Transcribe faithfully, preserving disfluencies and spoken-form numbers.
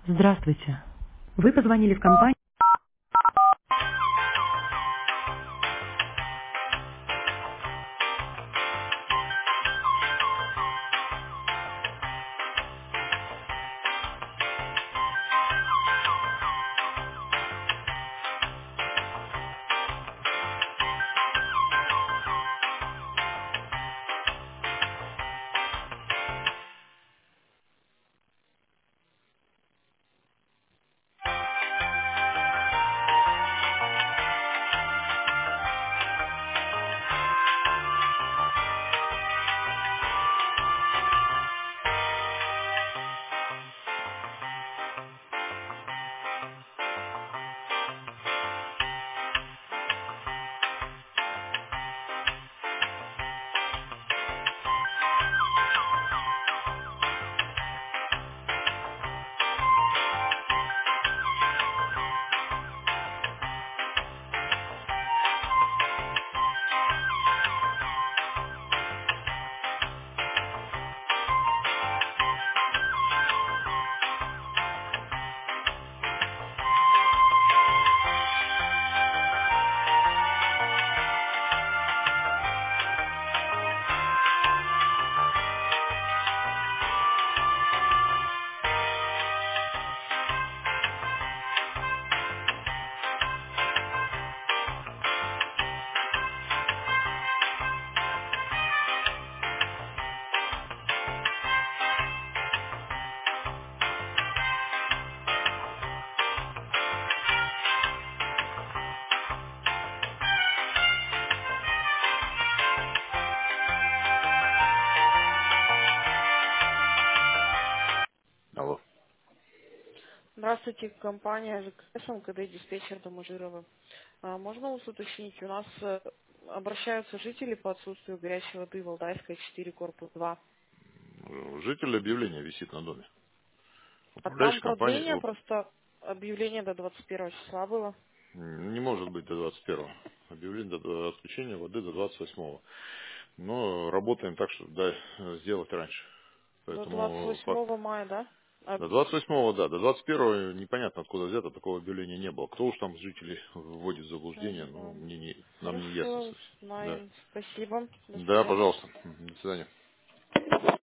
Здравствуйте. Вы позвонили в компанию. Алло. Здравствуйте, компания ЖКС, МКД диспетчер Доможирова. А, Можно вас уточнить? У нас э, обращаются жители по отсутствию горячей воды Валдайская четыре, корпус два. Житель объявление висит на доме. А там Управляющая компания продление, вот, просто объявление до двадцать первого числа было. не может быть до двадцать первого. Объявление до отключения воды до двадцать восьмого. Но работаем так, чтобы да, сделать раньше. До двадцать Поэтому факт. восьмого мая, да? А, До двадцать восьмого, да, до двадцать первого непонятно откуда взято, такого объявления не было. Кто уж там жителей вводит в заблуждение, ну, ага. мне не, нам не ясно Хорошо, совсем. Да. знаем. Спасибо. До Да, свидания. пожалуйста. Мгм. До свидания.